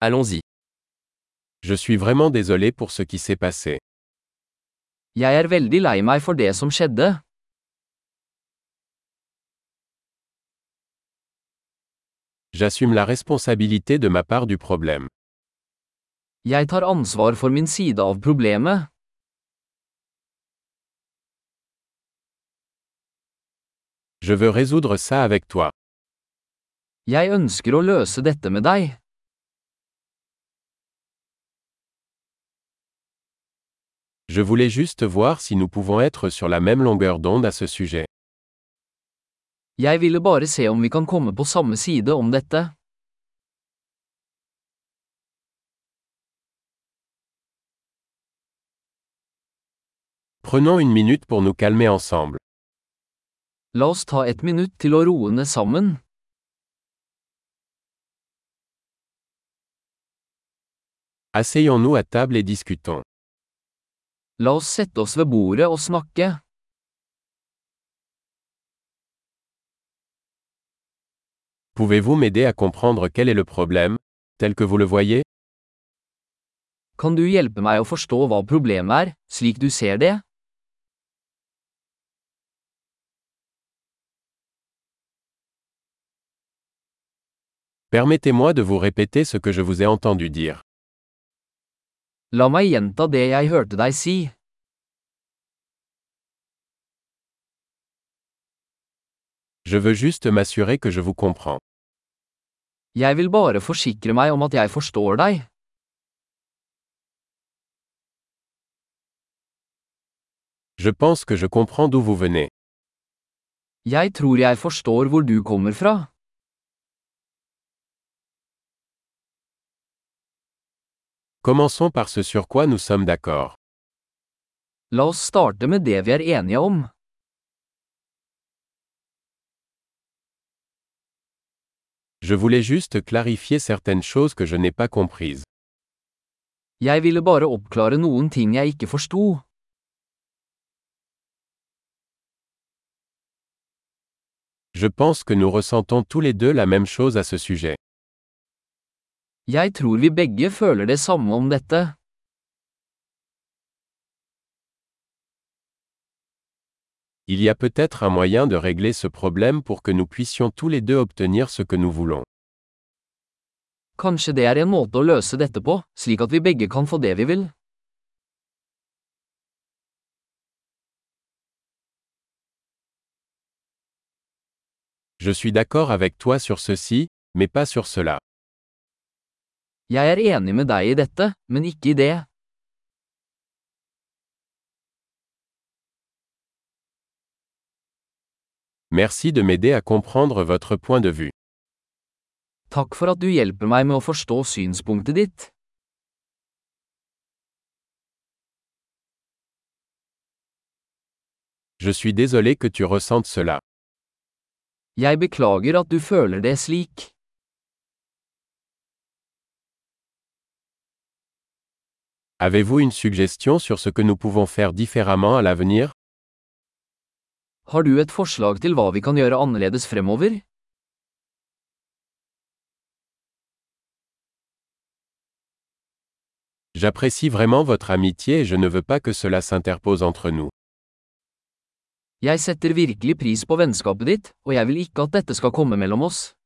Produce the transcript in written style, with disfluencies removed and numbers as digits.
Allons-y. Je suis vraiment désolé pour ce qui s'est passé. Jeg veldig lei meg for det som skjedde. J'assume la responsabilité de ma part du problème. Jeg tar ansvar for min side av problemet. Je veux résoudre ça avec toi. Jeg ønsker å løse dette med deg. Je voulais juste voir si nous pouvons être sur la même longueur d'onde à ce sujet. Jeg ville bare se om vi kan komme på samme side om dette. Prenons une minute pour nous calmer ensemble. La oss ta et minutt til å roe ned sammen. Asseyons-nous à table et discutons. La oss sette oss ved bordet og snakke. Pouvez-vous m'aider à comprendre quel est le problème, tel que vous le voyez? Kan du hjelpe meg å forstå hva problemet er, slik du ser det? Permettez-moi de vous répéter ce que je vous ai entendu dire. La meg gjenta det jeg hørte deg si. Je veux juste m'assurer que je vous comprends. Jeg vil bare forsikre meg om at jeg forstår deg. Je pense que je comprends d'où vous venez. Jeg tror jeg forstår hvor du kommer fra. Commençons par ce sur quoi nous sommes d'accord. La oss starte med det vi er enige om. Je voulais juste clarifier certaines choses que je n'ai pas comprises. Jeg ville bare oppklare noen ting jeg ikke forsto. Je pense que nous ressentons tous les deux la même chose à ce sujet. Jeg tror vi begge føler det samme om dette. Il y a peut-être un moyen de régler ce problème pour que nous puissions tous les deux obtenir ce que nous voulons. Kanskje det er en måte å løse dette på, slik at vi begge kan få det vi vil. Je suis d'accord avec toi sur ceci, mais pas sur cela. Jeg er enig med deg i dette, men ikke i det. Merci de m'aider à comprendre votre point de vue. Takk for at du hjelper meg med å forstå synspunktet ditt. Je suis désolé que tu ressentes cela. Jeg beklager at du føler det slik. Avez-vous une suggestion sur ce que nous pouvons faire différemment à l'avenir? Har du et forslag til hva vi kan gjøre annerledes fremover? J'apprécie vraiment votre amitié et je ne veux pas que cela s'interpose entre nous. Jeg setter virkelig pris på vennskapet ditt, og jeg vil ikke at dette skal komme mellom oss.